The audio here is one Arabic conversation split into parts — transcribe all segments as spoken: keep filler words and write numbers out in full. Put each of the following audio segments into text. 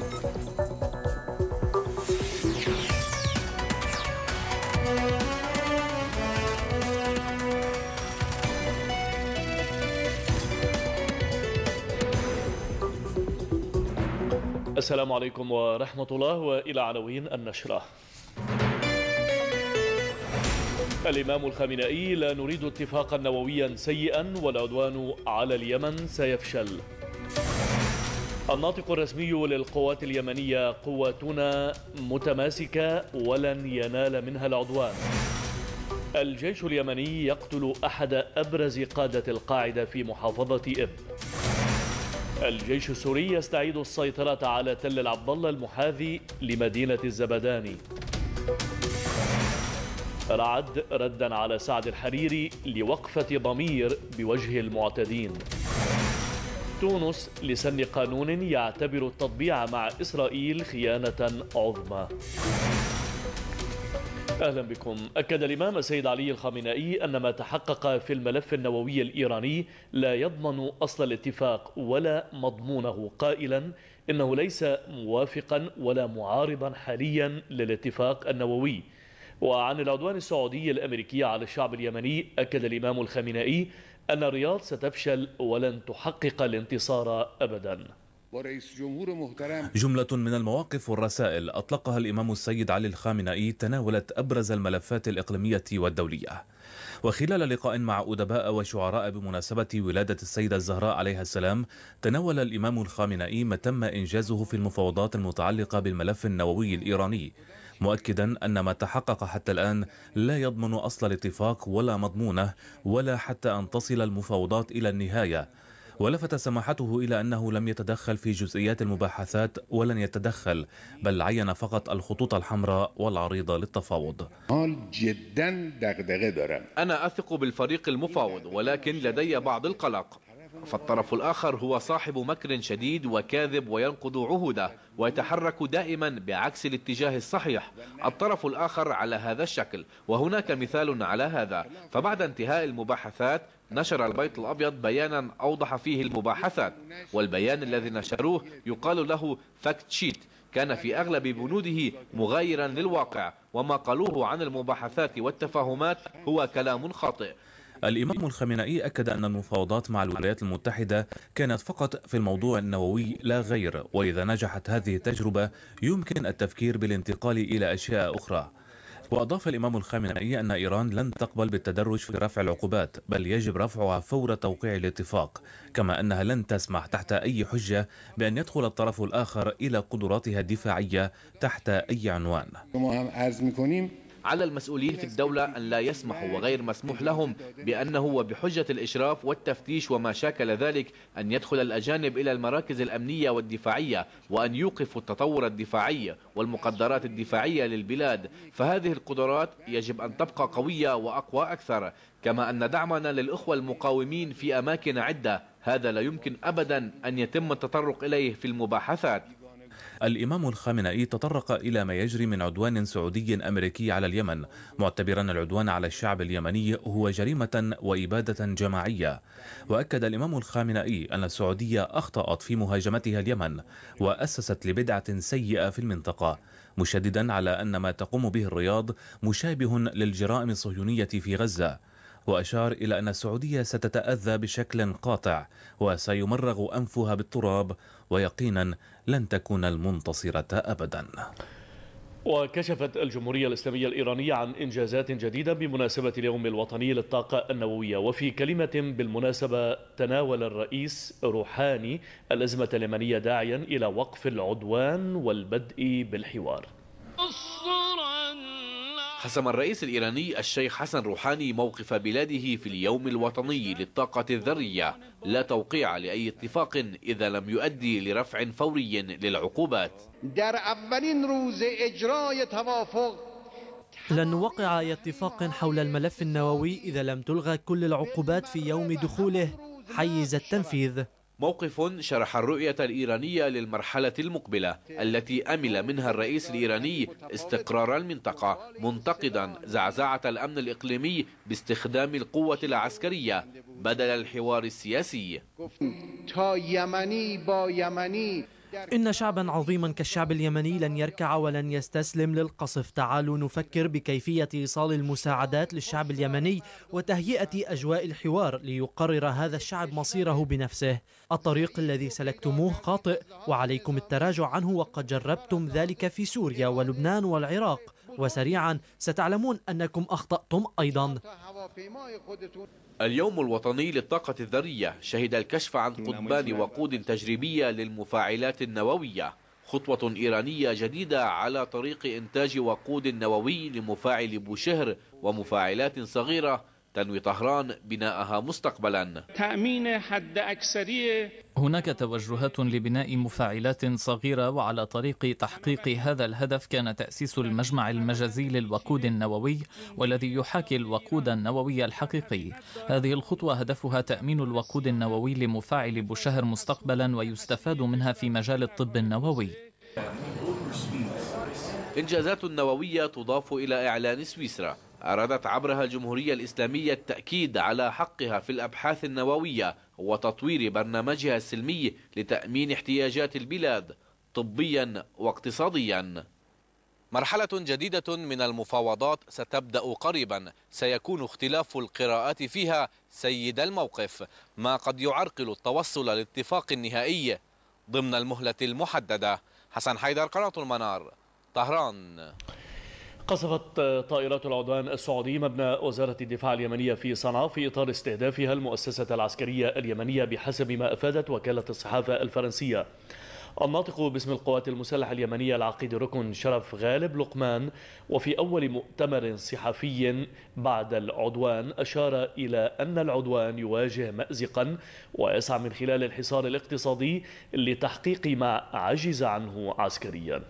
السلام عليكم ورحمة الله، وإلى عناوين النشرة. الإمام الخامنئي: لا نريد اتفاقا نوويا سيئا والعدوان على اليمن سيفشل. الناطق الرسمي للقوات اليمنية: قواتنا متماسكة ولن ينال منها العدوان. الجيش اليمني يقتل أحد أبرز قادة القاعدة في محافظة إب. الجيش السوري يستعيد السيطرة على تل العبد الله المحاذي لمدينة الزبداني. رعد ردا على سعد الحريري لوقفة ضمير بوجه المعتدين. تونس لسن قانون يعتبر التطبيع مع إسرائيل خيانة عظمى. أهلا بكم. أكد الإمام السيد علي الخامنئي أن ما تحقق في الملف النووي الإيراني لا يضمن أصل الاتفاق ولا مضمونه، قائلا إنه ليس موافقا ولا معارضا حاليا للاتفاق النووي. وعن العدوان السعودي الأمريكي على الشعب اليمني، أكد الإمام الخامنئي أن الرياض ستفشل ولن تحقق الانتصار أبدا. جملة من المواقف والرسائل أطلقها الإمام السيد علي الخامنئي تناولت أبرز الملفات الإقليمية والدولية. وخلال لقاء مع أدباء وشعراء بمناسبة ولادة السيدة الزهراء عليها السلام، تناول الإمام الخامنئي ما تم إنجازه في المفاوضات المتعلقة بالملف النووي الإيراني، مؤكدا أن ما تحقق حتى الآن لا يضمن أصل الاتفاق ولا مضمونه ولا حتى أن تصل المفاوضات إلى النهاية. ولفت سماحته إلى أنه لم يتدخل في جزئيات المباحثات ولن يتدخل، بل عين فقط الخطوط الحمراء والعريضة للتفاوض. أنا أثق بالفريق المفاوض، ولكن لدي بعض القلق، فالطرف الآخر هو صاحب مكر شديد وكاذب وينقض عهوده ويتحرك دائما بعكس الاتجاه الصحيح. الطرف الآخر على هذا الشكل، وهناك مثال على هذا. فبعد انتهاء المباحثات نشر البيت الأبيض بيانا أوضح فيه المباحثات، والبيان الذي نشروه يقال له فاكت شيت، كان في أغلب بنوده مغايرا للواقع، وما قالوه عن المباحثات والتفاهمات هو كلام خاطئ. الإمام الخامنئي أكد أن المفاوضات مع الولايات المتحدة كانت فقط في الموضوع النووي لا غير، وإذا نجحت هذه التجربة يمكن التفكير بالانتقال إلى أشياء أخرى. وأضاف الإمام الخامنئي أن إيران لن تقبل بالتدرج في رفع العقوبات، بل يجب رفعها فور توقيع الاتفاق، كما أنها لن تسمح تحت أي حجة بأن يدخل الطرف الآخر إلى قدراتها الدفاعية تحت أي عنوان. على المسؤولين في الدولة أن لا يسمحوا وغير مسموح لهم بأنه وبحجة الإشراف والتفتيش وما شاكل ذلك أن يدخل الأجانب إلى المراكز الأمنية والدفاعية، وأن يوقفوا التطور الدفاعي والمقدرات الدفاعية للبلاد. فهذه القدرات يجب أن تبقى قوية وأقوى أكثر، كما أن دعمنا للأخوة المقاومين في أماكن عدة هذا لا يمكن أبدا أن يتم التطرق إليه في المباحثات. الإمام الخامنئي تطرق إلى ما يجري من عدوان سعودي أمريكي على اليمن، معتبرا العدوان على الشعب اليمني هو جريمة وإبادة جماعية. وأكد الإمام الخامنئي أن السعودية أخطأت في مهاجمتها اليمن وأسست لبدعة سيئة في المنطقة، مشددا على أن ما تقوم به الرياض مشابه للجرائم الصهيونية في غزة. وأشار إلى أن السعودية ستتأذى بشكل قاطع وسيمرغ أنفها بالتراب، ويقينا لن تكون المنتصرة أبدا. وكشفت الجمهورية الإسلامية الإيرانية عن إنجازات جديدة بمناسبة اليوم الوطني للطاقة النووية. وفي كلمة بالمناسبة تناول الرئيس روحاني الأزمة اليمنية، داعيا إلى وقف العدوان والبدء بالحوار. حسم الرئيس الإيراني الشيخ حسن روحاني موقف بلاده في اليوم الوطني للطاقة الذرية: لا توقيع لأي اتفاق إذا لم يؤدي لرفع فوري للعقوبات. لن نوقع أي اتفاق حول الملف النووي إذا لم تلغى كل العقوبات في يوم دخوله حيز التنفيذ. موقف شرح الرؤية الإيرانية للمرحلة المقبلة التي أمل منها الرئيس الإيراني استقرار المنطقة، منتقدا زعزعة الأمن الإقليمي باستخدام القوة العسكرية بدل الحوار السياسي. إن شعبا عظيما كالشعب اليمني لن يركع ولن يستسلم للقصف. تعالوا نفكر بكيفية إيصال المساعدات للشعب اليمني وتهيئة أجواء الحوار ليقرر هذا الشعب مصيره بنفسه. الطريق الذي سلكتموه خاطئ وعليكم التراجع عنه، وقد جربتم ذلك في سوريا ولبنان والعراق، وسريعا ستعلمون أنكم أخطأتم أيضا. اليوم الوطني للطاقة الذرية شهد الكشف عن قضبان وقود تجريبية للمفاعلات النووية، خطوة إيرانية جديدة على طريق إنتاج وقود نووي لمفاعل بوشهر ومفاعلات صغيرة تنوي طهران بناءها مستقبلا. تأمين حد أكثرية. هناك توجهات لبناء مفاعلات صغيرة، وعلى طريق تحقيق هذا الهدف كان تأسيس المجمع المجازي للوقود النووي والذي يحاكي الوقود النووي الحقيقي. هذه الخطوة هدفها تأمين الوقود النووي لمفاعل بوشهر مستقبلا ويستفاد منها في مجال الطب النووي. إنجازات نووية تضاف إلى إعلان سويسرا أرادت عبرها الجمهورية الإسلامية التأكيد على حقها في الأبحاث النووية وتطوير برنامجها السلمي لتأمين احتياجات البلاد طبيا واقتصاديا. مرحلة جديدة من المفاوضات ستبدأ قريبا، سيكون اختلاف القراءات فيها سيد الموقف، ما قد يعرقل التوصل للاتفاق النهائي ضمن المهلة المحددة. حسن حيدر، قناة المنار، طهران. قصفت طائرات العدوان السعودي مبنى وزارة الدفاع اليمنية في صنعاء في إطار استهدافها المؤسسة العسكرية اليمنية بحسب ما أفادت وكالة الصحافة الفرنسية. الناطق باسم القوات المسلحة اليمنية العقيد ركن شرف غالب لقمان، وفي أول مؤتمر صحفي بعد العدوان أشار إلى أن العدوان يواجه مأزقا ويسعى من خلال الحصار الاقتصادي لتحقيق ما عجز عنه عسكريا.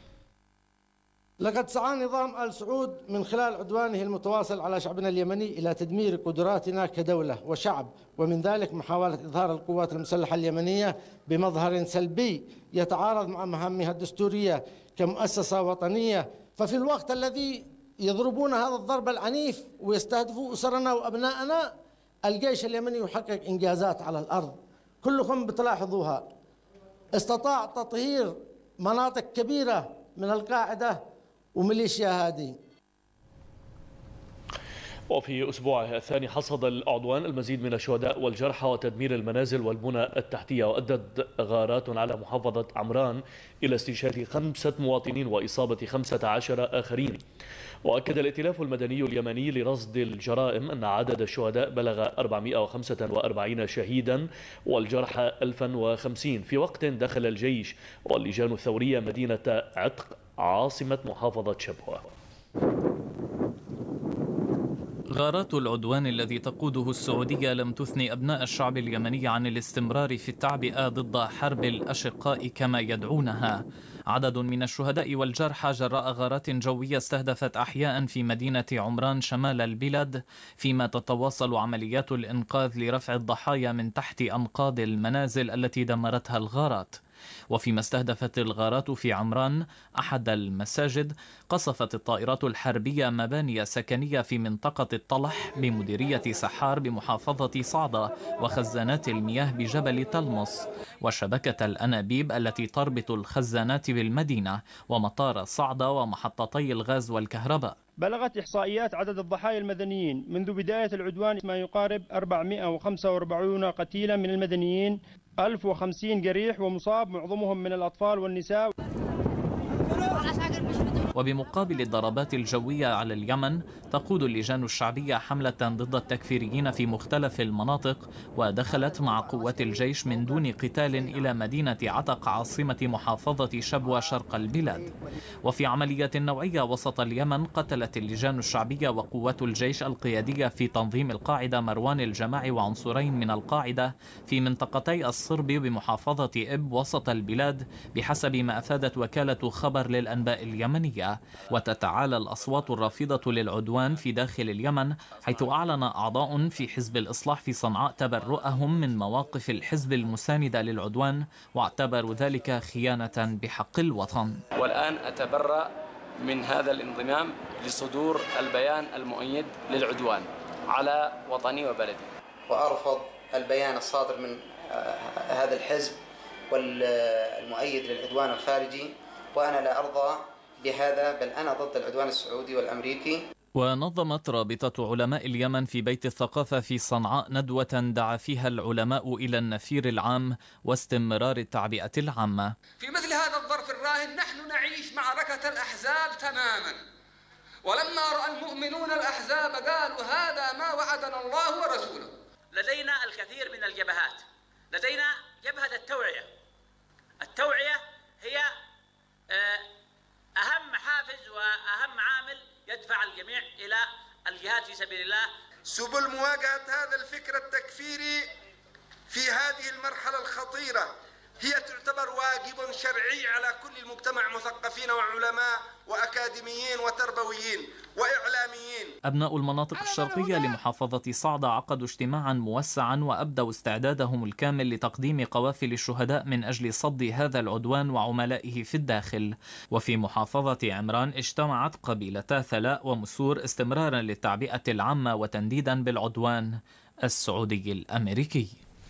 لقد سعى نظام آل سعود من خلال عدوانه المتواصل على شعبنا اليمني إلى تدمير قدراتنا كدولة وشعب، ومن ذلك محاولة إظهار القوات المسلحة اليمنية بمظهر سلبي يتعارض مع مهامها الدستورية كمؤسسة وطنية. ففي الوقت الذي يضربون هذا الضرب العنيف ويستهدفوا أسرنا وأبنائنا، الجيش اليمني يحقق إنجازات على الأرض كلكم بتلاحظوها. استطاع تطهير مناطق كبيرة من القاعدة وميليشيا هذه. وفي أسبوعه الثاني حصد العدوان المزيد من الشهداء والجرحى وتدمير المنازل والبنى التحتية، وأدت غارات على محافظة عمران إلى استشهاد خمسة مواطنين وإصابة خمسة عشر آخرين. وأكد الائتلاف المدني اليمني لرصد الجرائم أن عدد الشهداء بلغ أربعمئة وخمسة وأربعين شهيدا والجرحى ألفا وخمسين، في وقت دخل الجيش واللجان الثورية مدينة عتق عاصمة محافظة شبوة. غارات العدوان الذي تقوده السعودية لم تثني أبناء الشعب اليمني عن الاستمرار في التعبئة ضد حرب الأشقاء كما يدعونها. عدد من الشهداء والجرحى جراء غارات جوية استهدفت أحياء في مدينة عمران شمال البلاد، فيما تتواصل عمليات الإنقاذ لرفع الضحايا من تحت أنقاض المنازل التي دمرتها الغارات. وفيما استهدفت الغارات في عمران أحد المساجد، قصفت الطائرات الحربية مباني سكنية في منطقة الطلح بمديرية سحار بمحافظة صعدة وخزانات المياه بجبل تلمص وشبكة الأنابيب التي تربط الخزانات بالمدينة ومطار صعدة ومحطتي الغاز والكهرباء. بلغت إحصائيات عدد الضحايا المدنيين منذ بداية العدوان ما يقارب أربعمئة وخمسة وأربعين قتيلا من المدنيين، ألف وخمسين جريح ومصاب معظمهم من الأطفال والنساء. وبمقابل الضربات الجوية على اليمن، تقود اللجان الشعبية حملة ضد التكفيريين في مختلف المناطق، ودخلت مع قوات الجيش من دون قتال إلى مدينة عتق عاصمة محافظة شبوة شرق البلاد. وفي عملية نوعية وسط اليمن، قتلت اللجان الشعبية وقوات الجيش القيادية في تنظيم القاعدة مروان الجماعي وعنصرين من القاعدة في منطقتي الصرب بمحافظة إب وسط البلاد، بحسب ما أفادت وكالة خبر للأنباء اليمنية. وتتعالى الأصوات الرافضة للعدوان في داخل اليمن، حيث أعلن أعضاء في حزب الإصلاح في صنعاء تبرؤهم من مواقف الحزب المساندة للعدوان، واعتبروا ذلك خيانة بحق الوطن. والآن أتبرأ من هذا الانضمام لصدور البيان المؤيد للعدوان على وطني وبلدي، وأرفض البيان الصادر من هذا الحزب والمؤيد للعدوان الخارجي، وأنا لا أرضى بهذا، بل أنا ضد العدوان السعودي والأمريكي. ونظمت رابطة علماء اليمن في بيت الثقافة في صنعاء ندوة دعا فيها العلماء إلى النفير العام واستمرار التعبئة العامة. في مثل هذا الظرف الراهن نحن نعيش معركة الأحزاب تماما، ولما رأى المؤمنون الأحزاب قالوا هذا ما وعدنا الله ورسوله. لدينا الكثير من الجبهات، لدينا جبهة التوعية. التوعية هي أهم حافز وأهم عامل يدفع الجميع إلى الجهاد في سبيل الله. سبل مواجهة هذا الفكر التكفيري في هذه المرحلة الخطيرة هي تعتبر واجب شرعي على كل المجتمع، مثقفين وعلماء وأكاديميين وتربويين وإعلاميين. أبناء المناطق الشرقية لمحافظة صعدة عقدوا اجتماعا موسعا وأبدوا استعدادهم الكامل لتقديم قوافل الشهداء من أجل صد هذا العدوان وعملائه في الداخل. وفي محافظة عمران اجتمعت قبيلتا ثلاء ومسور استمرارا للتعبئة العامة وتنديدا بالعدوان السعودي الأمريكي.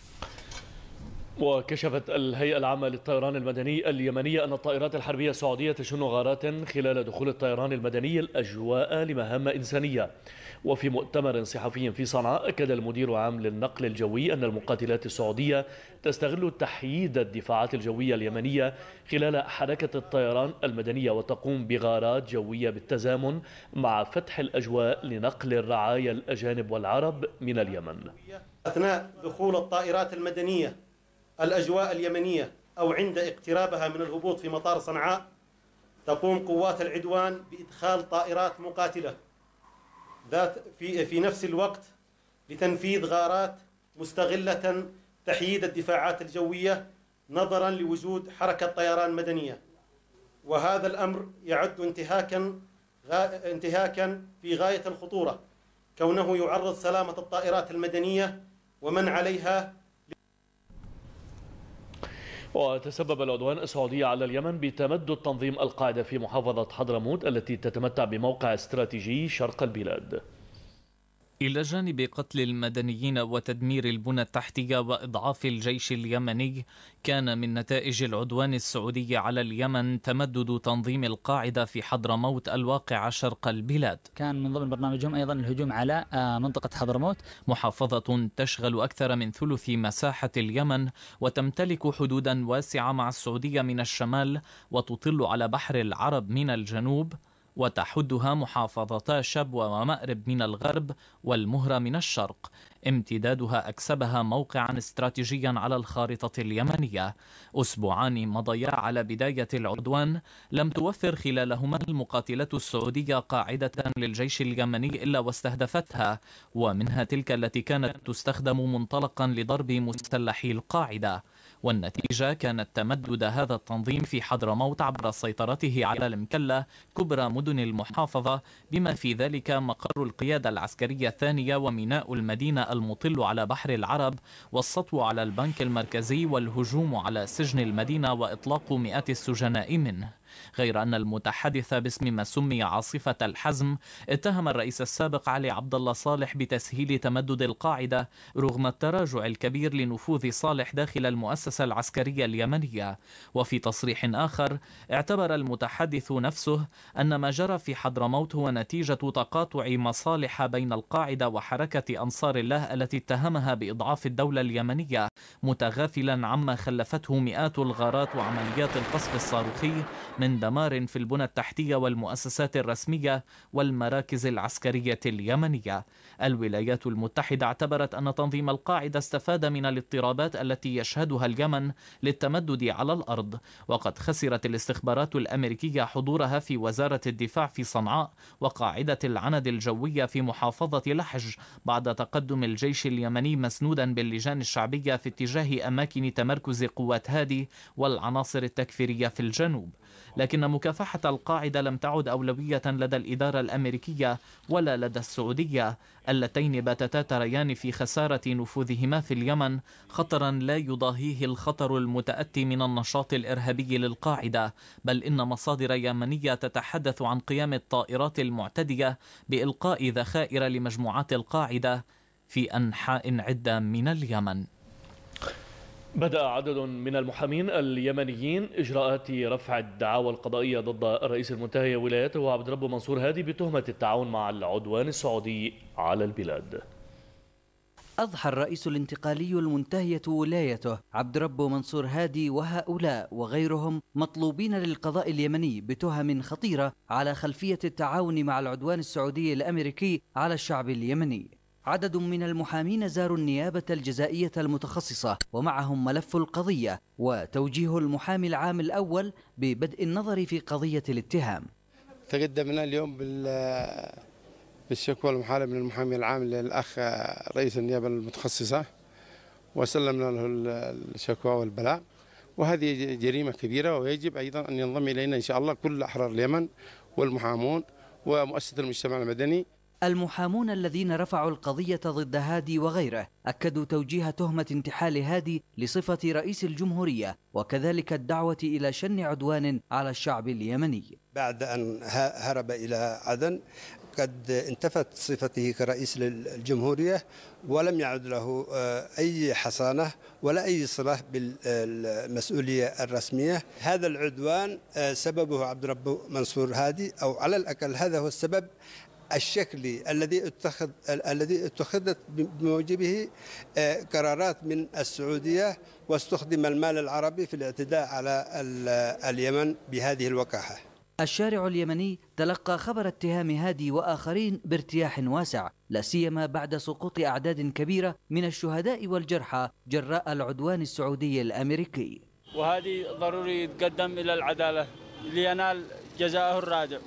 وكشفت الهيئة العامة للطيران المدني اليمنية أن الطائرات الحربية السعودية تشن غارات خلال دخول الطيران المدني الأجواء لمهام إنسانية. وفي مؤتمر صحفي في صنعاء أكد المدير العام للنقل الجوي أن المقاتلات السعودية تستغل تحييد الدفاعات الجوية اليمنية خلال حركة الطيران المدنية، وتقوم بغارات جوية بالتزامن مع فتح الأجواء لنقل الرعايا الأجانب والعرب من اليمن. أثناء دخول الطائرات المدنية الأجواء اليمنية أو عند اقترابها من الهبوط في مطار صنعاء، تقوم قوات العدوان بإدخال طائرات مقاتلة ذات في في نفس الوقت لتنفيذ غارات مستغلة تحييد الدفاعات الجوية نظرا لوجود حركة طيران مدنية. وهذا الأمر يعد انتهاكا انتهاكا في غاية الخطورة، كونه يعرض سلامة الطائرات المدنية ومن عليها. وتسبب العدوان السعودي على اليمن بتمدد تنظيم القاعدة في محافظة حضرموت التي تتمتع بموقع استراتيجي شرق البلاد. إلى جانب قتل المدنيين وتدمير البنى التحتية وإضعاف الجيش اليمني، كان من نتائج العدوان السعودي على اليمن تمدد تنظيم القاعدة في حضرموت الواقع شرق البلاد. كان من ضمن برنامجهم أيضا الهجوم على منطقة حضرموت، محافظة تشغل أكثر من ثلث مساحة اليمن وتمتلك حدودا واسعة مع السعودية من الشمال وتطل على بحر العرب من الجنوب، وتحدها محافظتا شبوة ومأرب من الغرب والمهرة من الشرق. امتدادها أكسبها موقعا استراتيجيا على الخارطة اليمنية. أسبوعان مضيا على بداية العدوان لم توفر خلالهما المقاتلة السعودية قاعدة للجيش اليمني إلا واستهدفتها، ومنها تلك التي كانت تستخدم منطلقا لضرب مسلحي القاعدة. والنتيجة كانت تمدد هذا التنظيم في حضرموت عبر سيطرته على المكلة كبرى مدن المحافظة، بما في ذلك مقر القيادة العسكرية الثانية وميناء المدينة المطل على بحر العرب، والسطو على البنك المركزي والهجوم على سجن المدينة وإطلاق مئات السجناء منه. غير أن المتحدث باسم ما سمي عاصفة الحزم اتهم الرئيس السابق علي عبد الله صالح بتسهيل تمدد القاعدة رغم التراجع الكبير لنفوذ صالح داخل المؤسسة العسكرية اليمنية. وفي تصريح آخر اعتبر المتحدث نفسه أن ما جرى في حضرموت هو نتيجة تقاطع مصالح بين القاعدة وحركة أنصار الله التي اتهمها بإضعاف الدولة اليمنية، متغافلا عما خلفته مئات الغارات وعمليات القصف الصاروخي من دمار في البنى التحتية والمؤسسات الرسمية والمراكز العسكرية اليمنية. الولايات المتحدة اعتبرت أن تنظيم القاعدة استفاد من الاضطرابات التي يشهدها اليمن للتمدد على الأرض، وقد خسرت الاستخبارات الأمريكية حضورها في وزارة الدفاع في صنعاء وقاعدة العند الجوية في محافظة لحج بعد تقدم الجيش اليمني مسنودا باللجان الشعبية في اتجاه أماكن تمركز قوات هادي والعناصر التكفيرية في الجنوب. لكن مكافحة القاعدة لم تعد أولوية لدى الإدارة الأمريكية ولا لدى السعودية، اللتين باتتا تريان في خسارة نفوذهما في اليمن خطرا لا يضاهيه الخطر المتأتي من النشاط الإرهابي للقاعدة، بل إن مصادر يمنية تتحدث عن قيام الطائرات المعتدية بإلقاء ذخائر لمجموعات القاعدة في أنحاء عدة من اليمن. بدأ عدد من المحامين اليمنيين إجراءات رفع الدعاوى القضائية ضد الرئيس المنتهي ولايته عبد ربه منصور هادي بتهمة التعاون مع العدوان السعودي على البلاد. أضحى الرئيس الانتقالي المنتهية ولايته عبد ربه منصور هادي وهؤلاء وغيرهم مطلوبين للقضاء اليمني بتهم خطيرة على خلفية التعاون مع العدوان السعودي الأمريكي على الشعب اليمني. عدد من المحامين زاروا النيابة الجزائية المتخصصة ومعهم ملف القضية وتوجيه المحامي العام الأول ببدء النظر في قضية الاتهام. تقدمنا اليوم بالشكوى المحالة من المحامي العام للأخ رئيس النيابة المتخصصة وسلمنا له الشكوى والبلاغ، وهذه جريمة كبيرة ويجب أيضا أن ينضم إلينا إن شاء الله كل أحرار اليمن والمحامون ومؤسسة المجتمع المدني. المحامون الذين رفعوا القضية ضد هادي وغيره أكدوا توجيه تهمة انتحال هادي لصفة رئيس الجمهورية وكذلك الدعوة إلى شن عدوان على الشعب اليمني. بعد أن هرب إلى عدن قد انتفت صفته كرئيس للجمهورية ولم يعد له أي حصانة ولا أي صلة بالمسؤولية الرسمية. هذا العدوان سببه عبد ربه منصور هادي، أو على الأقل هذا هو السبب الشكلي الذي اتخذ الذي اتخذت بموجبه قرارات من السعودية واستخدم المال العربي في الاعتداء على اليمن بهذه الوقاحة. الشارع اليمني تلقى خبر اتهام هادي وآخرين بارتياح واسع، لا سيما بعد سقوط أعداد كبيرة من الشهداء والجرحى جراء العدوان السعودي الأمريكي. وهذه ضروري يتقدم إلى العدالة لينال جزاءه الرادع،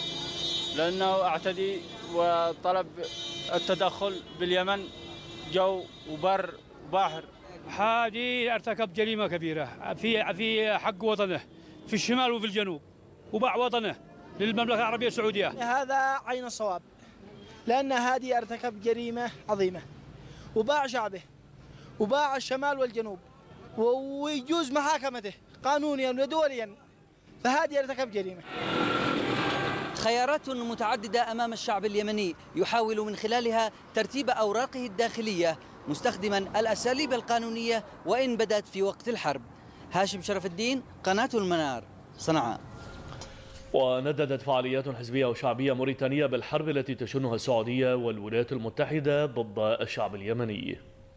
لأنه اعتدي وطلب التدخل باليمن جو وبر وبحر. هادي ارتكب جريمة كبيرة في في حق وطنه في الشمال وفي الجنوب، وباع وطنه للمملكة العربية السعودية. هذا عين الصواب، لأن هادي ارتكب جريمة عظيمة وباع شعبه وباع الشمال والجنوب، ويجوز محاكمته قانونيا ودوليا، فهادي ارتكب جريمة. خيارات متعددة أمام الشعب اليمني يحاول من خلالها ترتيب أوراقه الداخلية مستخدما الأساليب القانونية وإن بدأت في وقت الحرب. هاشم شرف الدين، قناة المنار، صنعاء. ونددت فعاليات حزبية وشعبية موريتانية بالحرب التي تشنها السعودية والولايات المتحدة ضد الشعب اليمني.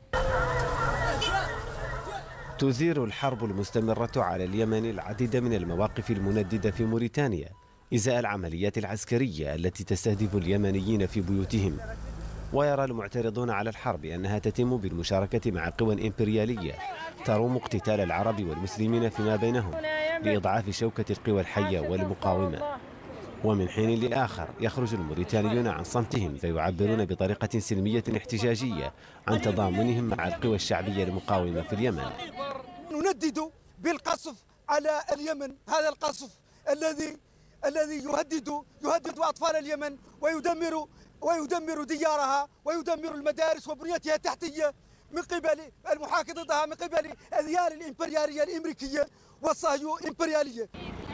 تثير الحرب المستمرة على اليمن العديد من المواقف المنددة في موريتانيا إزاء العمليات العسكرية التي تستهدف اليمنيين في بيوتهم. ويرى المعترضون على الحرب أنها تتم بالمشاركة مع قوى إمبريالية تروم اقتتال العرب والمسلمين فيما بينهم لإضعاف شوكة القوى الحية والمقاومة. ومن حين لآخر يخرج الموريتانيون عن صمتهم فيعبرون بطريقة سلمية احتجاجية عن تضامنهم مع القوى الشعبية المقاومة في اليمن. نندد بالقصف على اليمن، هذا القصف الذي الذي يهدد يهدد أطفال اليمن ويدمر ويدمر ديارها ويدمر المدارس وبنيتها التحتية من قبل المحاكي ضدها من قبل الأذيال الإمبريالية الأمريكية والصهيو إمبريالية.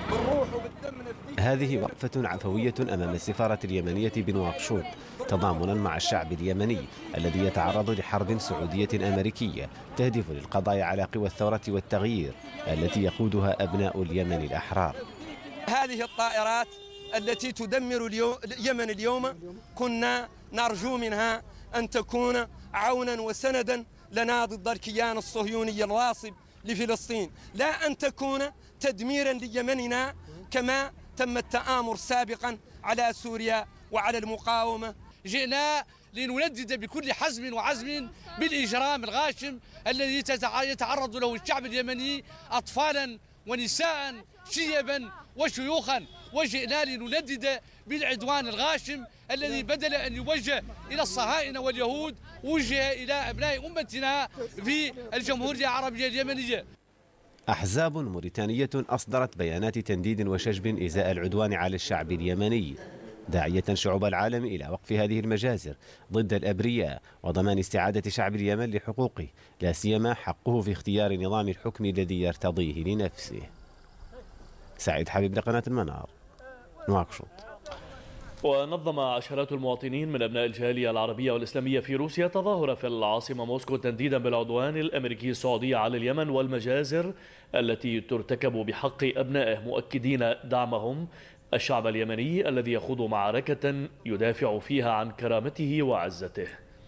هذه وقفة عفوية أمام السفارة اليمنية بنواكشوط تضامنا مع الشعب اليمني الذي يتعرض لحرب سعودية أمريكية تهدف للقضاء على قوى الثورة والتغيير التي يقودها أبناء اليمن الأحرار. هذه الطائرات التي تدمر اليمن اليوم كنا نرجو منها أن تكون عونا وسندا لنا ضد الكيان الصهيوني الغاصب لفلسطين، لا أن تكون تدميرا ليمننا كما تم التآمر سابقا على سوريا وعلى المقاومة. جئنا لنندد بكل حزم وعزم بالإجرام الغاشم الذي يتعرض له الشعب اليمني أطفالا ونساء شيبا وشيوخا، وجئنا لنندد بالعدوان الغاشم الذي بدل أن يوجه إلى الصهاينة واليهود وجه إلى أبناء أمتنا في الجمهورية العربية اليمنية. أحزاب موريتانية أصدرت بيانات تنديد وشجب إزاء العدوان على الشعب اليمني، داعية شعوب العالم إلى وقف هذه المجازر ضد الأبرياء وضمان استعادة شعب اليمن لحقوقه، لا سيما حقه في اختيار نظام الحكم الذي يرتضيه لنفسه. سعيد حبيب لقناة المنار، نواكشوط. ونظم عشرات المواطنين من أبناء الجالية العربية والإسلامية في روسيا تظاهرة في العاصمة موسكو تنديدا بالعدوان الأمريكي السعودي على اليمن والمجازر التي ترتكب بحق أبنائه، مؤكدين دعمهم الشعب اليمني الذي يخوض معركة يدافع فيها عن كرامته وعزته.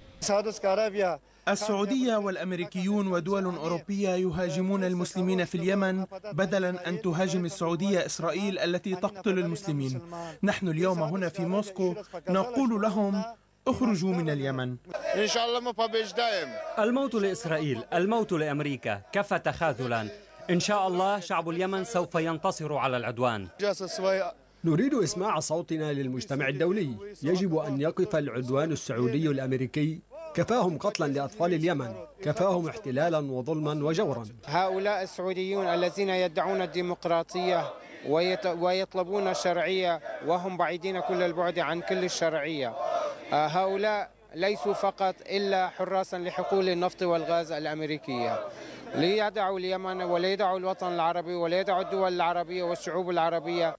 السعودية والأمريكيون ودول أوروبية يهاجمون المسلمين في اليمن بدلا أن تهاجم السعودية إسرائيل التي تقتل المسلمين. نحن اليوم هنا في موسكو نقول لهم اخرجوا من اليمن. إن شاء الله مفابيش دائم. الموت لإسرائيل، الموت لأمريكا، كفى تخاذلا. إن شاء الله شعب اليمن سوف ينتصر على العدوان. نريد إسماع صوتنا للمجتمع الدولي. يجب أن يقف العدوان السعودي الأمريكي. كفاهم قتلا لأطفال اليمن، كفاهم احتلالا وظلما وجورا. هؤلاء السعوديون الذين يدعون الديمقراطية ويطلبون الشرعية وهم بعيدين كل البعد عن كل الشرعية، هؤلاء ليسوا فقط إلا حراسا لحقول النفط والغاز الأمريكية. ليدعوا اليمن ولا يدعوا الوطن العربي ولا يدعوا الدول العربية والشعوب العربية.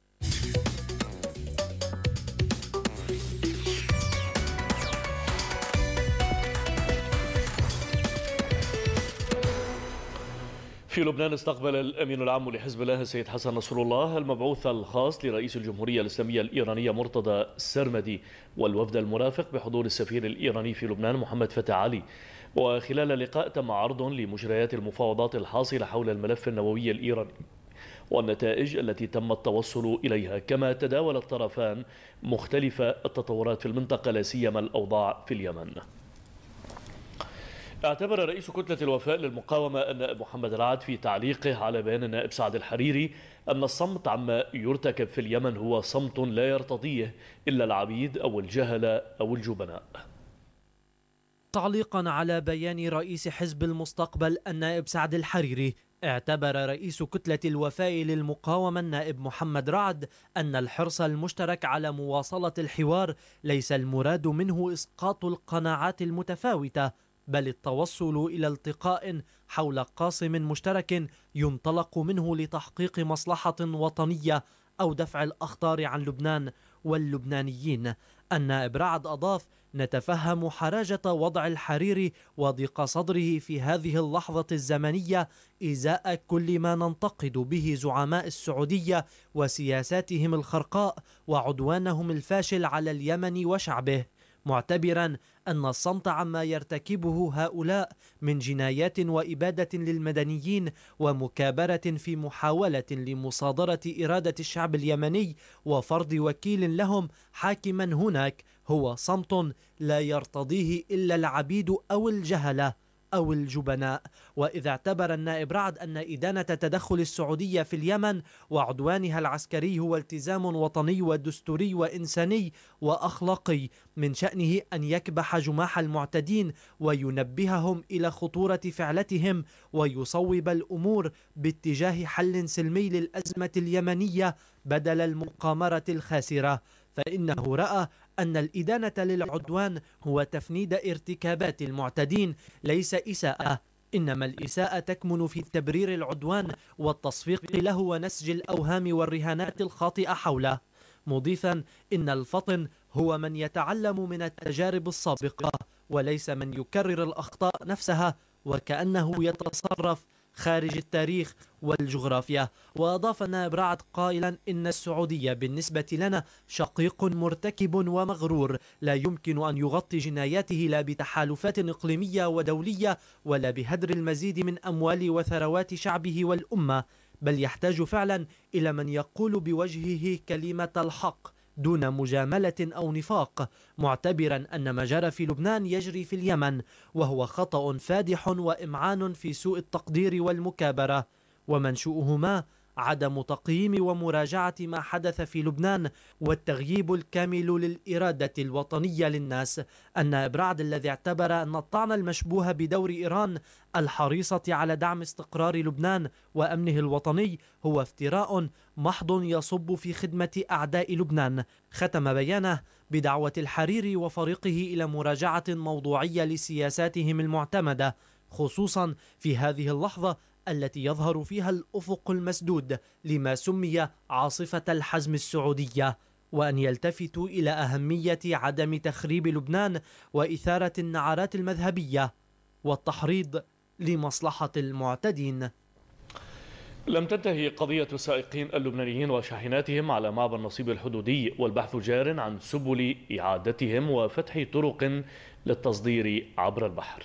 في لبنان استقبل الأمين العام لحزب الله السيد حسن نصر الله المبعوث الخاص لرئيس الجمهورية الإسلامية الإيرانية مرتضى السرمدي والوفد المرافق بحضور السفير الإيراني في لبنان محمد فتح علي. وخلال اللقاء تم عرض لمجريات المفاوضات الحاصلة حول الملف النووي الإيراني والنتائج التي تم التوصل إليها، كما تداول الطرفان مختلف التطورات في المنطقة لا سيما الأوضاع في اليمن. اعتبر رئيس كتلة الوفاء للمقاومة النائب محمد رعد في تعليقه على بيان النائب سعد الحريري أن الصمت عما يرتكب في اليمن هو صمت لا يرتضيه إلا العبيد أو الجهلة أو الجبناء. تعليقا على بيان رئيس حزب المستقبل النائب سعد الحريري، اعتبر رئيس كتلة الوفاء للمقاومة النائب محمد رعد أن الحرص المشترك على مواصلة الحوار ليس المراد منه إسقاط القناعات المتفاوتة، بل التوصل إلى التقاء حول قاسم مشترك ينطلق منه لتحقيق مصلحة وطنية أو دفع الأخطار عن لبنان واللبنانيين. النائب رعد أضاف: نتفهم حراجة وضع الحريري وضيق صدره في هذه اللحظة الزمنية إزاء كل ما ننتقد به زعماء السعودية وسياساتهم الخرقاء وعدوانهم الفاشل على اليمن وشعبه، معتبرا أن الصمت عما يرتكبه هؤلاء من جنايات وإبادة للمدنيين ومكابرة في محاولة لمصادرة إرادة الشعب اليمني وفرض وكيل لهم حاكما هناك هو صمت لا يرتضيه إلا العبيد أو الجهلة أو الجبناء. وإذا اعتبر النائب رعد أن إدانة تدخل السعودية في اليمن وعدوانها العسكري هو التزام وطني ودستوري وإنساني وأخلاقي، من شأنه أن يكبح جماح المعتدين وينبههم إلى خطورة فعلتهم ويصوب الأمور باتجاه حل سلمي للأزمة اليمنية بدل المقامرة الخاسرة، فإنه رأى أن الإدانة للعدوان هو تفنيد ارتكابات المعتدين ليس إساءة، إنما الإساءة تكمن في تبرير العدوان والتصفيق له ونسج الأوهام والرهانات الخاطئة حوله، مضيفا إن الفطن هو من يتعلم من التجارب السابقة وليس من يكرر الأخطاء نفسها وكأنه يتصرف خارج التاريخ والجغرافيا. وأضاف النائب رعد قائلا إن السعودية بالنسبة لنا شقيق مرتكب ومغرور لا يمكن أن يغطي جناياته لا بتحالفات إقليمية ودولية ولا بهدر المزيد من أموال وثروات شعبه والأمة، بل يحتاج فعلا إلى من يقول بوجهه كلمة الحق دون مجاملة أو نفاق، معتبرا أن ما جرى في لبنان يجري في اليمن وهو خطأ فادح وإمعان في سوء التقدير والمكابرة، ومنشؤهما عدم تقييم ومراجعة ما حدث في لبنان والتغييب الكامل للإرادة الوطنية للناس. النائب رعد الذي اعتبر أن الطعن المشبوه بدور إيران الحريصة على دعم استقرار لبنان وأمنه الوطني هو افتراء محض يصب في خدمة أعداء لبنان، ختم بيانه بدعوة الحريري وفريقه إلى مراجعة موضوعية لسياساتهم المعتمدة، خصوصا في هذه اللحظة التي يظهر فيها الأفق المسدود لما سمي عاصفة الحزم السعودية. وأن يلتفتوا إلى أهمية عدم تخريب لبنان وإثارة النعرات المذهبية والتحريض لمصلحة المعتدين. لم تنتهي قضية السائقين اللبنانيين وشاحناتهم على معبر نصيب الحدودي، والبحث جار عن سبل إعادتهم وفتح طرق للتصدير عبر البحر.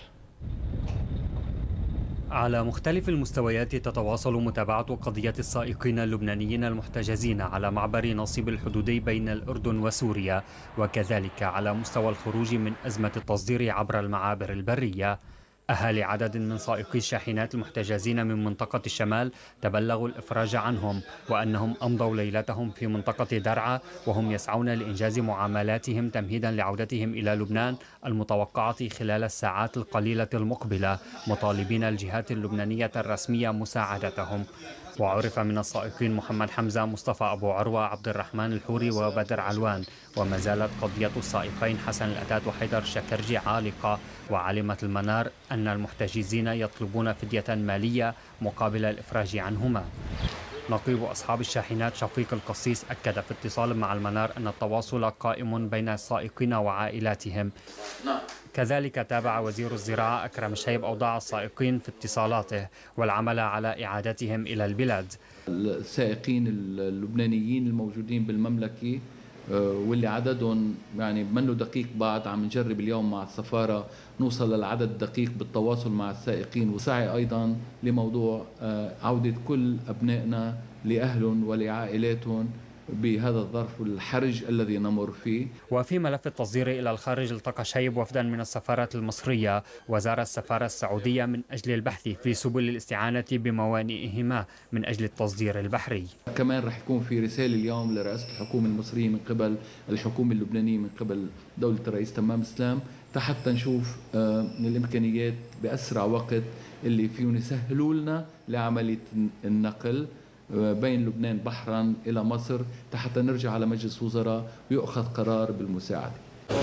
على مختلف المستويات تتواصل متابعة قضية السائقين اللبنانيين المحتجزين على معبر نصيب الحدودي بين الأردن وسوريا، وكذلك على مستوى الخروج من أزمة التصدير عبر المعابر البرية. أهالي عدد من سائقي الشاحنات المحتجزين من منطقة الشمال تبلغوا الإفراج عنهم، وأنهم أمضوا ليلتهم في منطقة درعا وهم يسعون لإنجاز معاملاتهم تمهيدا لعودتهم إلى لبنان المتوقعة خلال الساعات القليلة المقبلة، مطالبين الجهات اللبنانية الرسمية مساعدتهم. وعرف من السائقين محمد حمزة، مصطفى أبو عروة، عبد الرحمن الحوري وبدر علوان. وما زالت قضية السائقين حسن الأتات وحيدر الشكرجي عالقة، وعلمت المنار أن المحتجزين يطلبون فدية مالية مقابل الإفراج عنهما. نقيب أصحاب الشاحنات شفيق القصيص أكد في اتصال مع المنار أن التواصل قائم بين السائقين وعائلاتهم. كذلك تابع وزير الزراعة أكرم شيب أوضاع السائقين في اتصالاته والعمل على إعادتهم إلى البلاد. السائقين اللبنانيين الموجودين بالمملكة واللي عددهم يعني منه دقيق بعد، عم نجرب اليوم مع السفارة نوصل للعدد الدقيق بالتواصل مع السائقين، وسعي أيضا لموضوع عودة كل أبنائنا لأهلهم ولعائلاتهم بهذا الظرف الحرج الذي نمر فيه. وفي ملف التصدير إلى الخارج التقى شيب وفدا من السفارة المصرية وزار السفارة السعودية من أجل البحث في سبل الاستعانة بموانئهما من أجل التصدير البحري. كمان رح يكون في رسالة اليوم لرئاسة الحكومة المصرية من قبل الحكومة اللبنانية من قبل دولة الرئيس تمام اسلام، حتى نشوف من الإمكانيات بأسرع وقت اللي فيهم يسهلوا لنا لعملية النقل بين لبنان بحرا إلى مصر، حتى نرجع على مجلس وزراء ويؤخذ قرار بالمساعدة.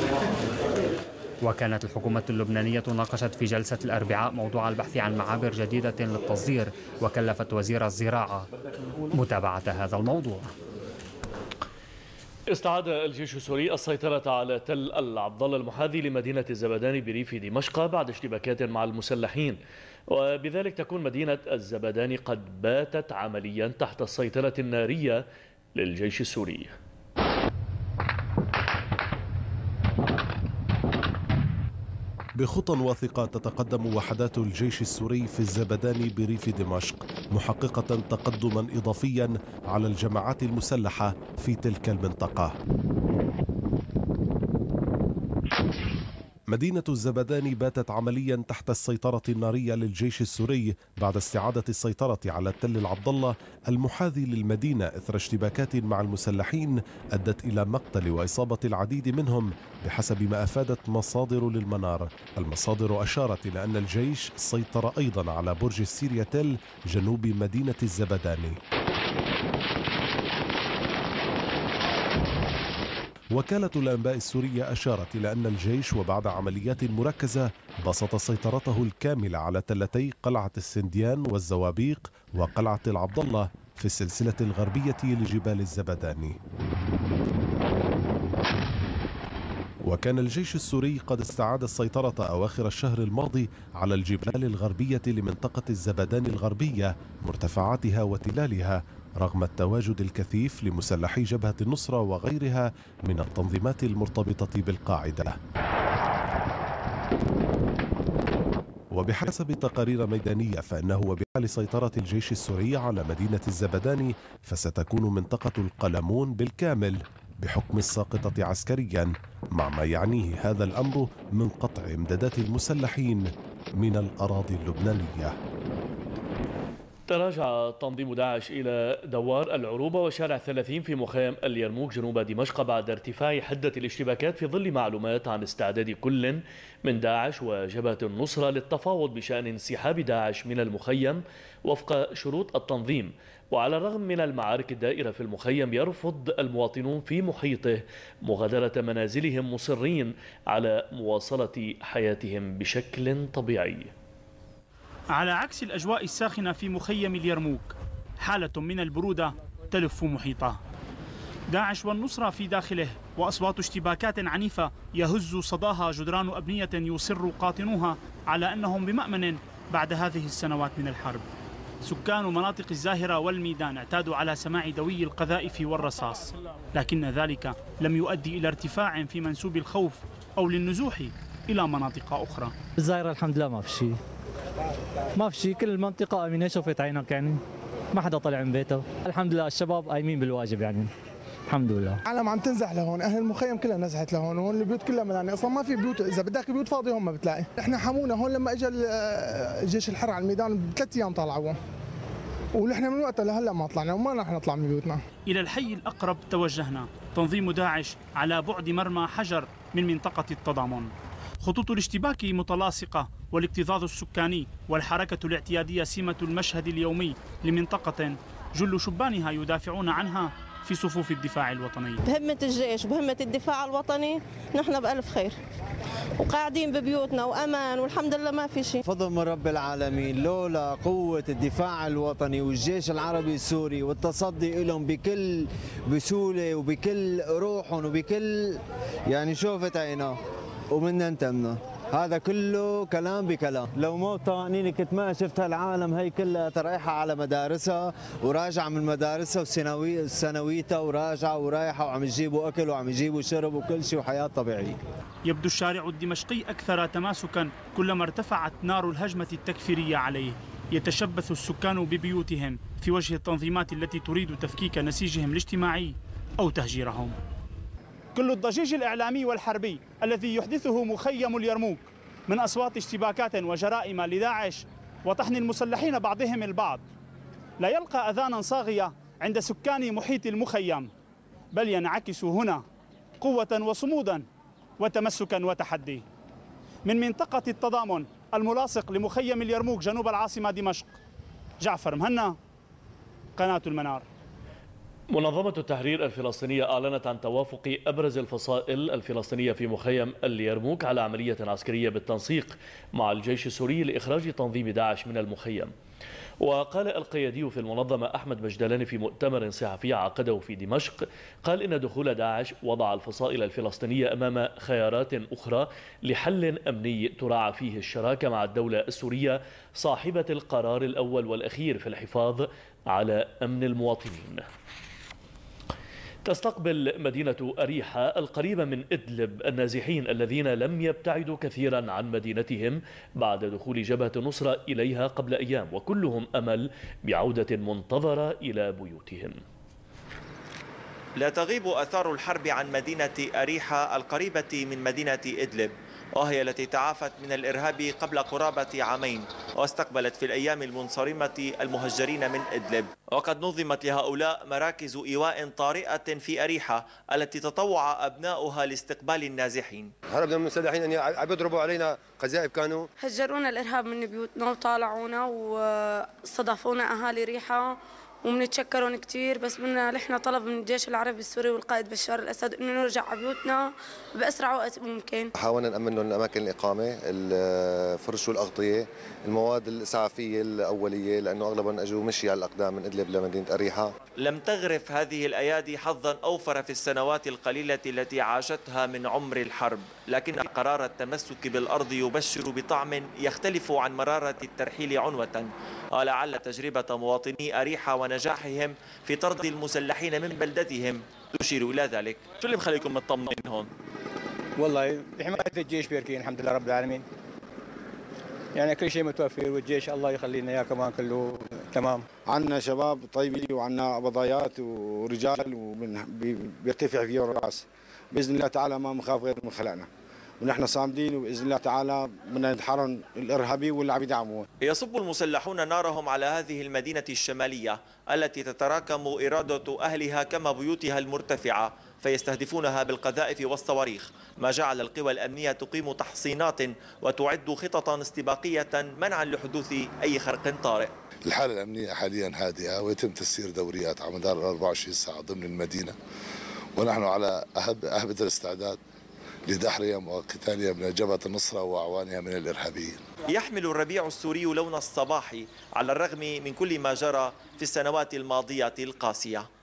وكانت الحكومة اللبنانية ناقشت في جلسة الأربعاء موضوع البحث عن معابر جديدة للتصدير، وكلفت وزير الزراعة متابعة هذا الموضوع. استعاد الجيش السوري السيطرة على تل العبد الله المحاذي لمدينة الزبداني بريف دمشق بعد اشتباكات مع المسلحين، وبذلك تكون مدينة الزبداني قد باتت عمليا تحت السيطرة النارية للجيش السوري. بخطى واثقة تتقدم وحدات الجيش السوري في الزبداني بريف دمشق، محققة تقدما إضافيا على الجماعات المسلحة في تلك المنطقة. مدينة الزبداني باتت عمليا تحت السيطرة النارية للجيش السوري بعد استعادة السيطرة على تل العبد الله المحاذي للمدينة إثر اشتباكات مع المسلحين أدت إلى مقتل وإصابة العديد منهم بحسب ما أفادت مصادر للمنار. المصادر أشارت إلى أن الجيش سيطر أيضا على برج السيريا تل جنوب مدينة الزبداني. وكالة الأنباء السورية أشارت إلى أن الجيش وبعد عمليات مركزة بسط سيطرته الكاملة على تلتي قلعة السنديان والزوابيق وقلعة العبد الله في السلسلة الغربية لجبال الزبداني. وكان الجيش السوري قد استعاد السيطرة أواخر الشهر الماضي على الجبال الغربية لمنطقة الزبداني الغربية مرتفعاتها وتلالها، رغم التواجد الكثيف لمسلحي جبهة النصرة وغيرها من التنظيمات المرتبطة بالقاعدة. وبحسب تقارير ميدانية فإنه وبحال سيطرة الجيش السوري على مدينة الزبداني فستكون منطقة القلمون بالكامل بحكم الساقطة عسكريا، مع ما يعنيه هذا الأمر من قطع إمدادات المسلحين من الأراضي اللبنانية. تراجع تنظيم داعش إلى دوار العروبة وشارع ثلاثين في مخيم اليرموك جنوب دمشق بعد ارتفاع حدة الاشتباكات في ظل معلومات عن استعداد كل من داعش وجبهة النصرة للتفاوض بشأن انسحاب داعش من المخيم وفق شروط التنظيم. وعلى الرغم من المعارك الدائرة في المخيم يرفض المواطنون في محيطه مغادرة منازلهم مصرين على مواصلة حياتهم بشكل طبيعي. على عكس الأجواء الساخنة في مخيم اليرموك، حالة من البرودة تلف محيطه. داعش والنصرة في داخله، وأصوات اشتباكات عنيفة يهز صداها جدران أبنية يصر قاطنوها على أنهم بمأمن بعد هذه السنوات من الحرب. سكان مناطق الزاهرة والميدان اعتادوا على سماع دوي القذائف والرصاص، لكن ذلك لم يؤدي إلى ارتفاع في منسوب الخوف أو للنزوح إلى مناطق أخرى. الزاهرة الحمد لله ما في شيء، ما في شيء، كل المنطقة أمينة، شفت عينك يعني، ما حدا طلع من بيته، الحمد لله الشباب قايمين بالواجب يعني، الحمد لله. العالم عم تنزح لهون، اهل المخيم كلها نزحت لهون، وهون البيوت كلها يعني اصلا ما في بيوت، اذا بدك بيوت فاضيه هون ما بتلاقي. احنا حمونا هون لما اجى الجيش الحر على الميدان بثلاث ايام طلعوا، ونحن من وقتها لهلا ما طلعنا وما رح نطلع من بيوتنا. الى الحي الاقرب توجهنا، تنظيم داعش على بعد مرمى حجر من منطقه التضامن. خطوط الاشتباك متلاصقه، والاكتظاظ السكاني والحركه الاعتياديه سمه المشهد اليومي لمنطقه جل شبانها يدافعون عنها في صفوف الدفاع الوطني. بهمة الجيش بهمة الدفاع الوطني نحن بألف خير، وقاعدين ببيوتنا وأمان والحمد لله ما في شيء. فضل من رب العالمين، لولا قوة الدفاع الوطني والجيش العربي السوري والتصدي لهم بكل بسهولة وبكل روحهم وبكل يعني شوفت عينا ومنا انتمنا، هذا كله كلام بكلام. لو مو طوانين كنت ما شفت هالعالم هي كلها رايحه على مدارسها وراجعه من مدارسها وسنوي سنويتها وراجعه ورايحه وعم يجيبوا اكل وعم يجيبوا شرب وكل شيء وحياه طبيعيه. يبدو الشارع الدمشقي اكثر تماسكا كلما ارتفعت نار الهجمه التكفيريه عليه. يتشبث السكان ببيوتهم في وجه التنظيمات التي تريد تفكيك نسيجهم الاجتماعي او تهجيرهم. كل الضجيج الإعلامي والحربي الذي يحدثه مخيم اليرموك من أصوات اشتباكات وجرائم لداعش وطحن المسلحين بعضهم البعض لا يلقى أذانا صاغية عند سكان محيط المخيم، بل ينعكس هنا قوة وصمودا وتمسكا وتحدي. من منطقة التضامن الملاصق لمخيم اليرموك جنوب العاصمة دمشق، جعفر مهنا، قناة المنار. منظمة التحرير الفلسطينية أعلنت عن توافق أبرز الفصائل الفلسطينية في مخيم اليرموك على عملية عسكرية بالتنسيق مع الجيش السوري لإخراج تنظيم داعش من المخيم. وقال القيادي في المنظمة أحمد مجدلاني في مؤتمر صحفي عقده في دمشق، قال إن دخول داعش وضع الفصائل الفلسطينية أمام خيارات أخرى لحل أمني تراعى فيه الشراكة مع الدولة السورية صاحبة القرار الأول والأخير في الحفاظ على أمن المواطنين. تستقبل مدينة أريحة القريبة من إدلب النازحين الذين لم يبتعدوا كثيرا عن مدينتهم بعد دخول جبهة النصرة إليها قبل أيام، وكلهم أمل بعودة منتظرة إلى بيوتهم. لا تغيب آثار الحرب عن مدينة أريحة القريبة من مدينة إدلب، وهي التي تعافت من الإرهاب قبل قرابة عامين واستقبلت في الأيام المنصرمة المهجرين من إدلب. وقد نظمت لهؤلاء مراكز إيواء طارئة في أريحة التي تطوع أبناؤها لاستقبال النازحين. هربنا من المسلحين أن عم يضربوا علينا قذائف، كانوا هجرونا الإرهاب من بيوتنا وطالعونا واستضافونا أهالي ريحة وبنتشكرهم كثير، بس بدنا نحن طلب من الجيش العربي السوري والقائد بشار الاسد انه نرجع على بيوتنا باسرع وقت ممكن. حاولنا نامن لهم اماكن الاقامه، الفرش والاغطيه، المواد الاسعافيه الاوليه، لانه اغلبهم اجوا مشي على الاقدام من ادلب لمدينه اريحه. لم تغرف هذه الايادي حظا اوفر في السنوات القليله التي عاشتها من عمر الحرب، لكن قرار التمسك بالارض يبشر بطعم يختلف عن مراره الترحيل عنوه، ولعل تجربه مواطني اريحه ونجاحهم في طرد المسلحين من بلدتهم تشير إلى ذلك. شو اللي مخليكم مطمئنين هون؟ والله بحماية الجيش بيركين الحمد لله رب العالمين، يعني كل شيء متوفر، والجيش الله يخلينا إياه كمان كله تمام. عندنا شباب طيبين وعندنا قضايات ورجال وبيرتفع فيه الراس، بإذن الله تعالى ما مخاف غير من خلقنا، ونحن صامدين وباذن الله تعالى بدنا نتحرن الارهابي واللي عم يدعموه. يصب المسلحون نارهم على هذه المدينه الشماليه التي تتراكم اراده اهلها كما بيوتها المرتفعه، فيستهدفونها بالقذائف والصواريخ، ما جعل القوى الامنيه تقيم تحصينات وتعد خططا استباقيه منعا لحدوث اي خرق طارئ. الحاله الامنيه حاليا هادئه، ويتم تسيير دوريات على مدار أربعة وعشرين ساعه ضمن المدينه، ونحن على اهب اهبه الاستعداد لدحرهم وقتالهم من جبهة النصرة وأعوانها من الإرهابيين. يحمل الربيع السوري لون الصباح على الرغم من كل ما جرى في السنوات الماضية القاسية.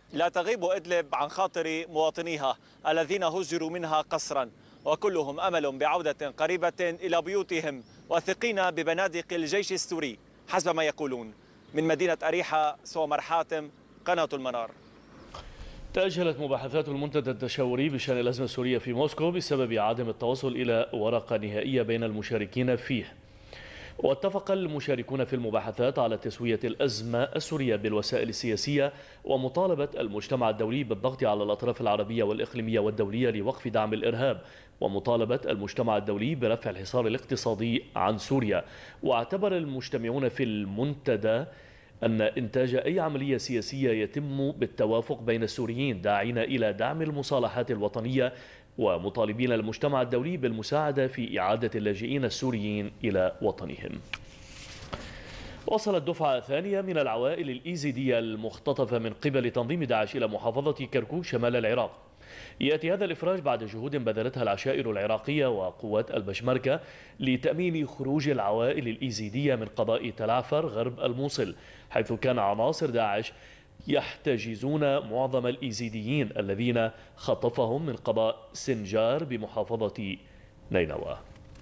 لا تغيب إدلب عن خاطر مواطنيها الذين هجروا منها قسرا، وكلهم أمل بعودة قريبة إلى بيوتهم واثقين ببنادق الجيش السوري حسب ما يقولون. من مدينة أريحة، سومر حاتم، قناة المنار. تأجلت مباحثات المنتدى التشاوري بشأن الأزمة السورية في موسكو بسبب عدم التوصل إلى ورقة نهائية بين المشاركين فيه. واتفق المشاركون في المباحثات على تسوية الأزمة السورية بالوسائل السياسية ومطالبة المجتمع الدولي بالضغط على الأطراف العربية والإقليمية والدولية لوقف دعم الإرهاب، ومطالبة المجتمع الدولي برفع الحصار الاقتصادي عن سوريا. واعتبر المجتمعون في المنتدى أن إنتاج أي عملية سياسية يتم بالتوافق بين السوريين، داعين إلى دعم المصالحات الوطنية ومطالبين المجتمع الدولي بالمساعدة في إعادة اللاجئين السوريين إلى وطنهم. وصلت دفعة ثانية من العوائل الإيزيدية المختطفة من قبل تنظيم داعش إلى محافظة كركوك شمال العراق. يأتي هذا الإفراج بعد جهود بذلتها العشائر العراقية وقوات البشمركة لتأمين خروج العوائل الإيزيدية من قضاء تلعفر غرب الموصل، حيث كان عناصر داعش يحتجزون معظم الإيزيديين الذين خطفهم من قضاء سنجار بمحافظة نينوى.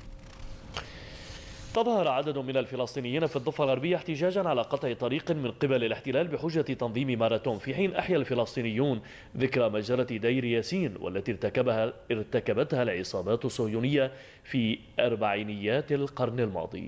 تظاهر عدد من الفلسطينيين في الضفة الغربية احتجاجا على قطع طريق من قبل الاحتلال بحجة تنظيم ماراثون، في حين أحيا الفلسطينيون ذكرى مجزرة دير ياسين والتي ارتكبها ارتكبتها العصابات الصهيونية في أربعينيات القرن الماضي.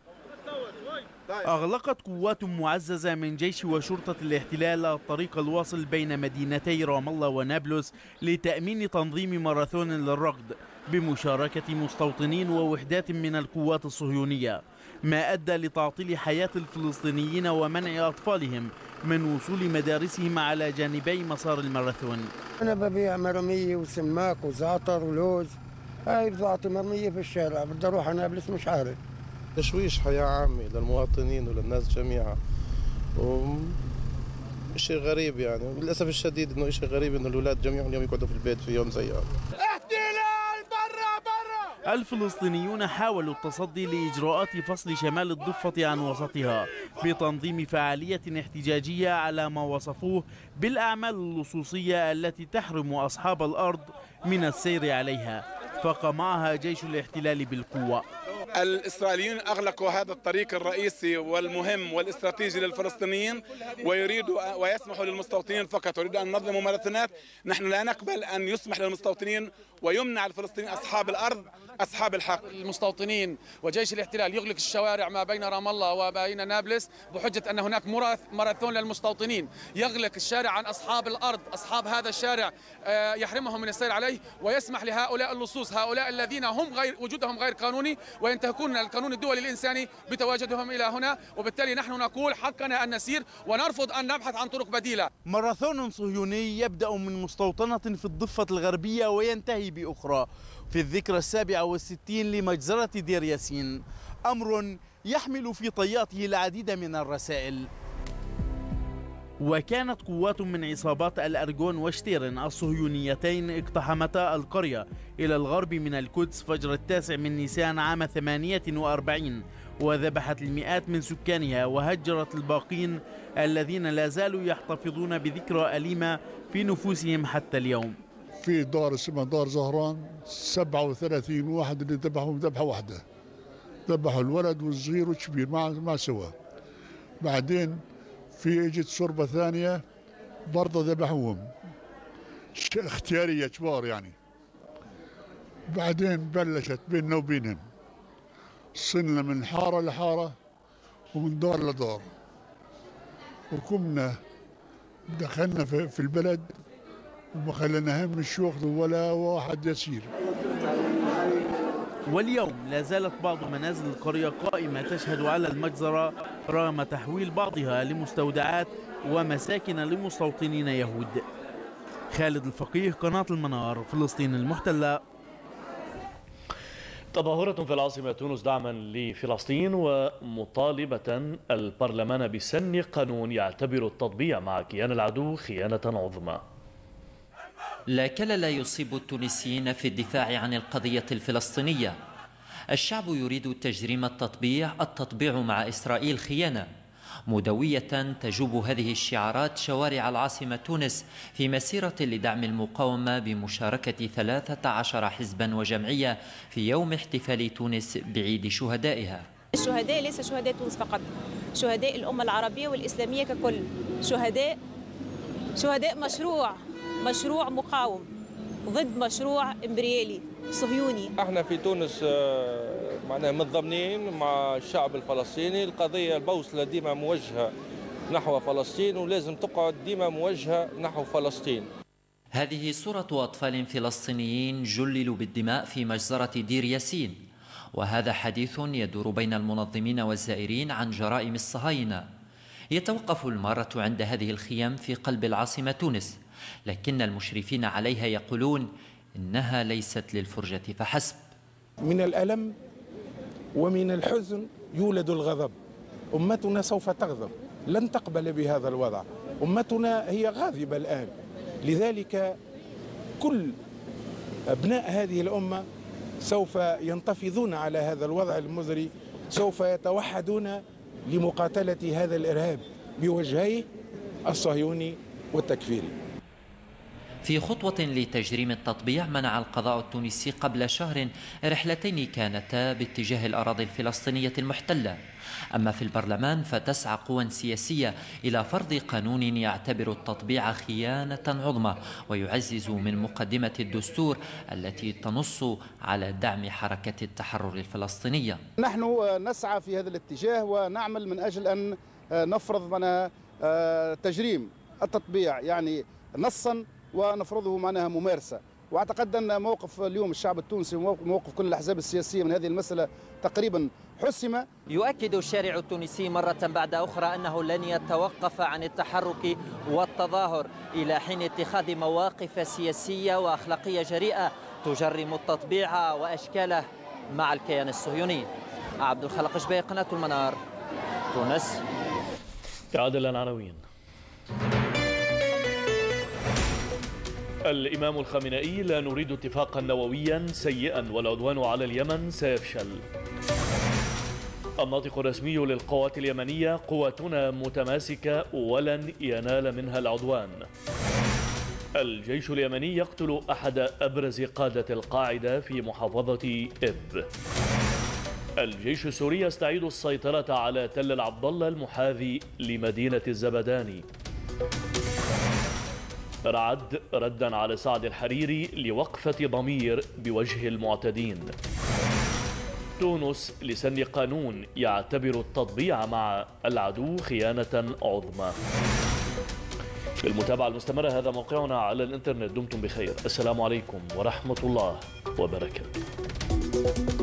أغلقت قوات معززة من جيش وشرطة الاحتلال الطريق الواصل بين مدينتي رام الله ونابلس لتأمين تنظيم ماراثون للركض بمشاركة مستوطنين ووحدات من القوات الصهيونية، ما أدى لتعطيل حياة الفلسطينيين ومنع أطفالهم من وصول مدارسهم على جانبي مسار الماراثون. أنا ببيع مرمية وسماك وزعتر ولوز، هاي بضاعتي مرمية في الشارع، بدي أروح على نابلس مش عارف. تشويش حياة عامة للمواطنين وللناس جميعا، وشيء غريب يعني للأسف الشديد إنه شيء غريب إنه الأولاد جميعهم اليوم يقعدوا في البيت في يوم زي هذا. احتلال برا برا. الفلسطينيون حاولوا التصدي لإجراءات فصل شمال الضفة عن وسطها بتنظيم فعالية احتجاجية على ما وصفوه بالأعمال اللصوصية التي تحرم أصحاب الأرض من السير عليها، فقمعها جيش الاحتلال بالقوة. الإسرائيليين أغلقوا هذا الطريق الرئيسي والمهم والاستراتيجي للفلسطينيين ويريدوا ويسمحوا للمستوطنين فقط، ويريدوا أن ننظموا ماراثونات. نحن لا نقبل أن يسمح للمستوطنين ويمنع الفلسطينيين أصحاب الأرض أصحاب الحق. المستوطنين وجيش الاحتلال يغلق الشوارع ما بين رام الله وبين نابلس بحجة أن هناك ماراثون للمستوطنين، يغلق الشارع عن أصحاب الأرض، أصحاب هذا الشارع يحرمهم من السير عليه، ويسمح لهؤلاء اللصوص، هؤلاء الذين هم غير وجودهم غير قانوني وينتهكون القانون الدولي الإنساني بتواجدهم إلى هنا. وبالتالي نحن نقول حقنا أن نسير ونرفض أن نبحث عن طرق بديلة. ماراثون صهيوني يبدأ من مستوطنة في الضفة الغربية وينتهي بأخرى في الذكرى السابعة والستين لمجزرة دير ياسين، أمر يحمل في طياته العديد من الرسائل. وكانت قوات من عصابات الأرجون وشتيرن الصهيونيتين اقتحمتا القرية إلى الغرب من القدس فجر التاسع من نيسان عام ثمانية وأربعين، وذبحت المئات من سكانها وهجرت الباقين الذين لا زالوا يحتفظون بذكرى أليمة في نفوسهم حتى اليوم. في دار اسمها دار زهران سبعة وثلاثين واحد اللي ذبحهم ذبحة واحدة، ذبحوا الولد والصغير والكبير ما ما سوا. بعدين في اجت صربة ثانية برضه ذبحوهم اختيارية كبار يعني. بعدين بلشت بيننا وبينهم، صرنا من حارة لحارة ومن دار لدار، وكنا دخلنا في البلد وما خلينا هم مش ياخذوا ولا واحد يسير. واليوم لا زالت بعض منازل القرية قائمة تشهد على المجزرة رغم تحويل بعضها لمستودعات ومساكن لمستوطنين يهود. خالد الفقيه، قناة المنار، فلسطين المحتلة. تظاهرة في العاصمة تونس دعما لفلسطين ومطالبة البرلمان بسن قانون يعتبر التطبيع مع كيان العدو خيانة عظمى. لا كلل يصيب التونسيين في الدفاع عن القضية الفلسطينية. الشعب يريد تجريم التطبيع، التطبيع مع إسرائيل خيانة، مدوية تجوب هذه الشعارات شوارع العاصمة تونس في مسيرة لدعم المقاومة بمشاركة ثلاثة عشر حزبا وجمعية في يوم احتفال تونس بعيد شهدائها. الشهداء ليس شهداء تونس فقط، شهداء الأمة العربية والإسلامية ككل، شهداء شهداء مشروع مشروع مقاوم ضد مشروع إمبريالي صهيوني. احنا في تونس معناها متضامنين مع الشعب الفلسطيني. القضية البوصلة ديما موجهة نحو فلسطين ولازم تقعد ديما موجهة نحو فلسطين. هذه صورة أطفال فلسطينيين جللوا بالدماء في مجزرة دير ياسين، وهذا حديث يدور بين المنظمين والزائرين عن جرائم الصهاينة. يتوقف المارة عند هذه الخيام في قلب العاصمة تونس، لكن المشرفين عليها يقولون إنها ليست للفرجة فحسب. من الألم ومن الحزن يولد الغضب. أمتنا سوف تغضب، لن تقبل بهذا الوضع. أمتنا هي غاضبة الآن، لذلك كل أبناء هذه الأمة سوف ينتفضون على هذا الوضع المزري، سوف يتوحدون لمقاتلة هذا الإرهاب بوجهيه الصهيوني والتكفيري. في خطوة لتجريم التطبيع منع القضاء التونسي قبل شهر رحلتين كانتا باتجاه الأراضي الفلسطينية المحتلة. أما في البرلمان فتسعى قوى سياسية إلى فرض قانون يعتبر التطبيع خيانة عظمى ويعزز من مقدمة الدستور التي تنص على دعم حركة التحرر الفلسطينية. نحن نسعى في هذا الاتجاه ونعمل من أجل أن نفرض معناها تجريم التطبيع يعني نصا ونفرضه معناها ممارسة. واعتقد أن موقف اليوم الشعب التونسي وموقف كل الأحزاب السياسية من هذه المسألة تقريبا حسم. يؤكد الشارع التونسي مرة بعد أخرى أنه لن يتوقف عن التحرك والتظاهر إلى حين اتخاذ مواقف سياسية وأخلاقية جريئة تجرم التطبيع وأشكاله مع الكيان الصهيوني. عبد الخالق جباي، قناة المنار، تونس. إعادة للعناوين. الإمام الخامنئي: لا نريد اتفاقا نوويا سيئا والعدوان على اليمن سيفشل. الناطق الرسمي للقوات اليمنية: قواتنا متماسكة ولن ينال منها العدوان. الجيش اليمني يقتل أحد أبرز قادة القاعدة في محافظة إب. الجيش السوري يستعيد السيطرة على تل العبد الله المحاذي لمدينة الزبداني. رعد ردا على سعد الحريري لوقفة ضمير بوجه المعتدين. تونس لسن قانون يعتبر التطبيع مع العدو خيانة عظمى. بالمتابعة المستمرة، هذا موقعنا على الإنترنت. دمتم بخير. السلام عليكم ورحمة الله وبركاته.